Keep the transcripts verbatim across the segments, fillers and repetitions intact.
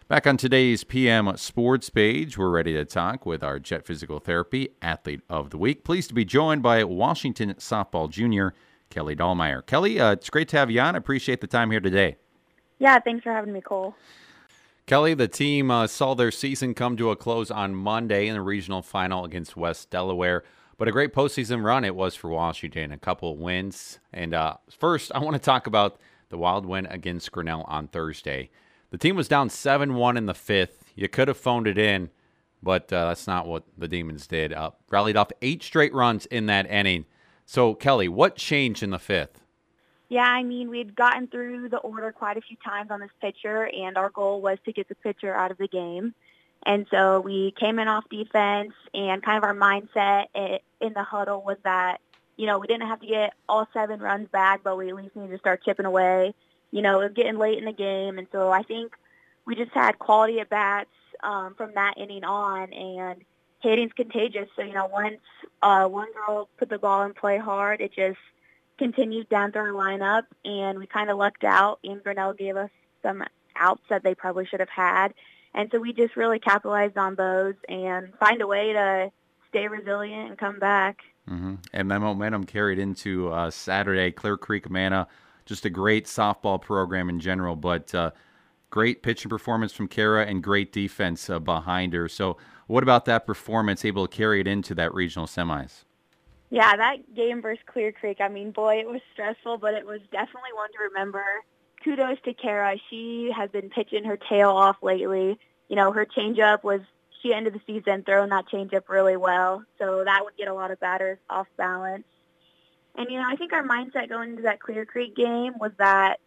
Back on today's P M Sports page, we're ready to talk with our Jet Physical Therapy Athlete of the Week. Pleased to be joined by Washington softball junior, Kelly Dahlmeyer. Kelly, uh, it's great to have you on. I appreciate the time here today. Yeah, thanks for having me, Cole. Kelly, the team uh, saw their season come to a close on Monday in the regional final against West Delaware. But a great postseason run it was for Washington, a couple of wins. And uh, first, I want to talk about the wild win against Grinnell on Thursday. The team was down seven one in the fifth. You could have phoned it in, but uh, that's not what the Demons did. Uh, rallied off eight straight runs in that inning. So, Kelly, what changed in the fifth? Yeah, I mean, we'd gotten through the order quite a few times on this pitcher, and our goal was to get the pitcher out of the game. And so we came in off defense, and kind of our mindset in the huddle was that, you know, we didn't have to get all seven runs back, but we at least needed to start chipping away. You know, it was getting late in the game, and so I think we just had quality at bats um, from that inning on, and hitting's contagious. So, you know, once uh, one girl put the ball in play hard, it just continued down through our lineup, and we kind of lucked out, and Grinnell gave us some outs that they probably should have had. And so we just really capitalized on those and find a way to stay resilient and come back. Mm-hmm. And that momentum carried into uh, Saturday. Clear Creek Amana, just a great softball program in general, but uh, great pitching performance from Kara and great defense uh, behind her. So what about that performance, able to carry it into that regional semis? Yeah, that game versus Clear Creek, I mean, boy, it was stressful, but it was definitely one to remember. Kudos to Kara. She has been pitching her tail off lately. You know, her changeup was, she ended the season throwing that changeup really well, so that would get a lot of batters off balance. And, you know, I think our mindset going into that Clear Creek game was that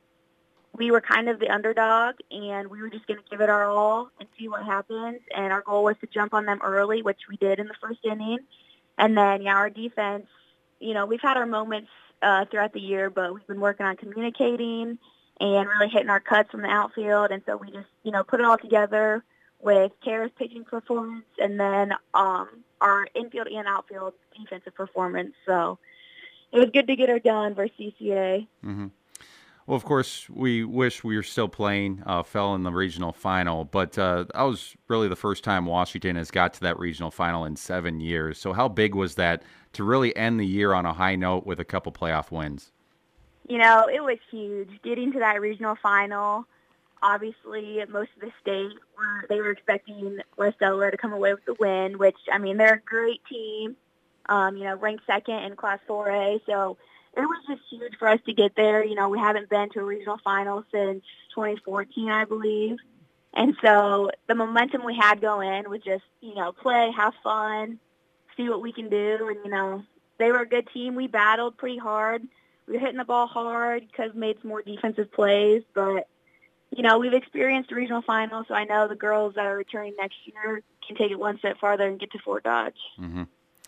we were kind of the underdog, and we were just going to give it our all and see what happens. And our goal was to jump on them early, which we did in the first inning. And then, yeah, our defense, you know, we've had our moments uh, throughout the year, but we've been working on communicating and really hitting our cuts from the outfield. And so we just, you know, put it all together with Kara's pitching performance and then um, our infield and outfield defensive performance. So it was good to get her done versus C C A. Mm-hmm. Well, of course, we wish we were still playing, uh, fell in the regional final, but uh, that was really the first time Washington has got to that regional final in seven years. So how big was that to really end the year on a high note with a couple playoff wins? You know, it was huge. Getting to that regional final, obviously most of the state, were they were expecting West Delaware to come away with the win, which, I mean, they're a great team, um, you know, ranked second in Class four A, so it was just huge for us to get there. You know, we haven't been to a regional final since twenty fourteen, I believe. And so the momentum we had going was just, you know, play, have fun, see what we can do. And, you know, they were a good team. We battled pretty hard. We were hitting the ball hard because we made some more defensive plays. But, you know, we've experienced a regional final, so I know the girls that are returning next year can take it one step farther and get to Fort Dodge. Mm-hmm.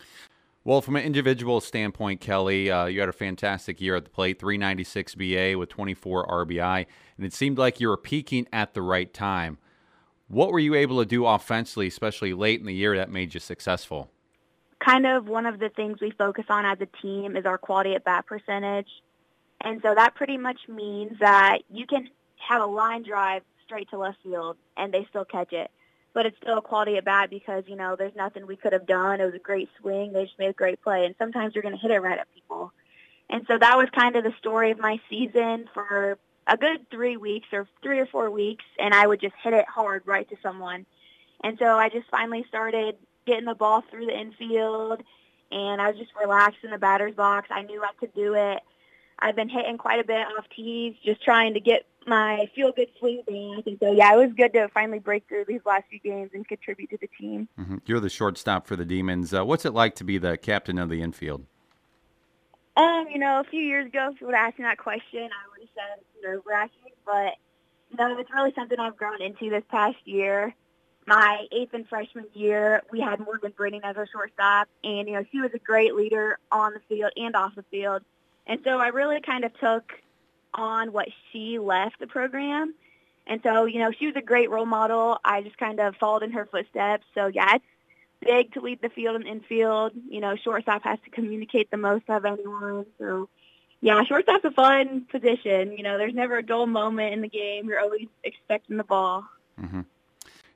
Well, from an individual standpoint, Kelly, uh, you had a fantastic year at the plate, three ninety-six B A with twenty-four R B I, and it seemed like you were peaking at the right time. What were you able to do offensively, especially late in the year, that made you successful? Kind of one of the things we focus on as a team is our quality at bat percentage. And so that pretty much means that you can have a line drive straight to left field and they still catch it. But it's still a quality at bat because, you know, there's nothing we could have done. It was a great swing. They just made a great play. And sometimes you're going to hit it right at people. And so that was kind of the story of my season for a good three weeks or three or four weeks. And I would just hit it hard right to someone. And so I just finally started getting the ball through the infield. And I was just relaxed in the batter's box. I knew I could do it. I've been hitting quite a bit off tees, just trying to get my feel-good swing back. And so, yeah, it was good to finally break through these last few games and contribute to the team. Mm-hmm. You're the shortstop for the Demons. Uh, what's it like to be the captain of the infield? Um, you know, a few years ago, if you would have asked me that question, I would have said nerve-wracking. But, you know, it's really something I've grown into this past year. My eighth and freshman year, we had Morgan Brennan as our shortstop. And, you know, she was a great leader on the field and off the field. And so I really kind of took on what she left the program. And so, you know, she was a great role model. I just kind of followed in her footsteps. So, yeah, it's big to lead the field and infield. You know, shortstop has to communicate the most of anyone. So, yeah, shortstop's a fun position. You know, there's never a dull moment in the game. You're always expecting the ball. Mm-hmm.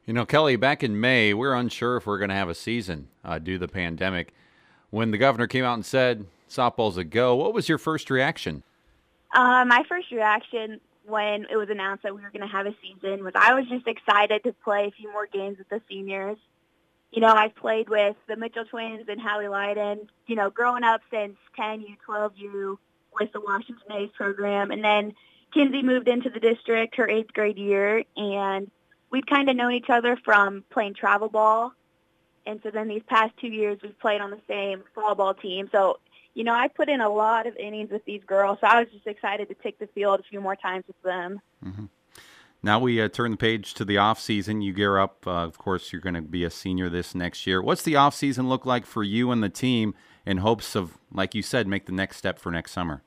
You know, Kelly, back in May, we were unsure if we are going to have a season uh, due to the pandemic. When the governor came out and said softball's a go, what was your first reaction? Uh, my first reaction when it was announced that we were going to have a season was I was just excited to play a few more games with the seniors. You know, I've played with the Mitchell twins and Hallie Leiden, you know, growing up since ten U, twelve U with the Washington A's program. And then Kinsey moved into the district her eighth grade year, and we've kind of known each other from playing travel ball. And so then these past two years we've played on the same fall ball team. So, you know, I put in a lot of innings with these girls, so I was just excited to take the field a few more times with them. Mm-hmm. Now we uh, turn the page to the off season. You gear up. Uh, of course, you're going to be a senior this next year. What's the off season look like for you and the team in hopes of, like you said, make the next step for next summer?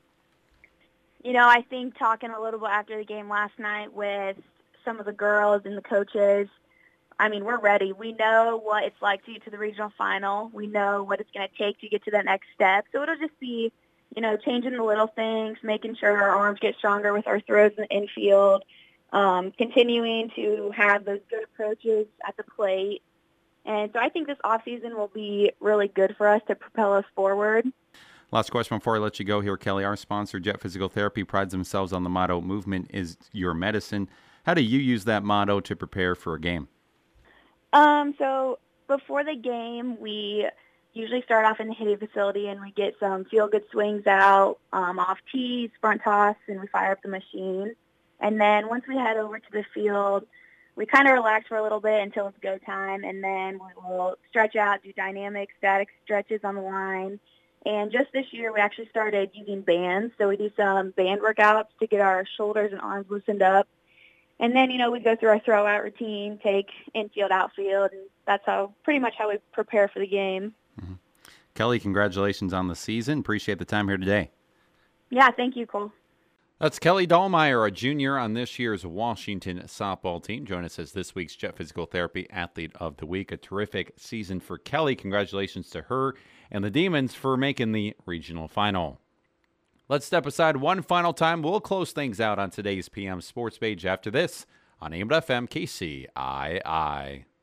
You know, I think talking a little bit after the game last night with some of the girls and the coaches, I mean, we're ready. We know what it's like to get to the regional final. We know what it's going to take to get to that next step. So it'll just be, you know, changing the little things, making sure our arms get stronger with our throws in the infield, um, continuing to have those good approaches at the plate. And so I think this offseason will be really good for us to propel us forward. Last question before I let you go here, Kelly. Our sponsor, Jet Physical Therapy, prides themselves on the motto, movement is your medicine. How do you use that motto to prepare for a game? Um, so before the game, we usually start off in the hitting facility and we get some feel-good swings out, um, off tees, front toss, and we fire up the machine. And then once we head over to the field, we kind of relax for a little bit until it's go time, and then we will stretch out, do dynamic, static stretches on the line. And just this year, we actually started using bands, so we do some band workouts to get our shoulders and arms loosened up. And then, you know, we go through our throw-out routine, take infield, outfield, and that's how pretty much how we prepare for the game. Mm-hmm. Kelly, congratulations on the season. Appreciate the time here today. Yeah, thank you, Cole. That's Kelly Dahlmeyer, a junior on this year's Washington softball team. Join us as this week's Jet Physical Therapy Athlete of the Week. A terrific season for Kelly. Congratulations to her and the Demons for making the regional final. Let's step aside one final time. We'll close things out on today's P M Sports page after this on A M F M K C I I.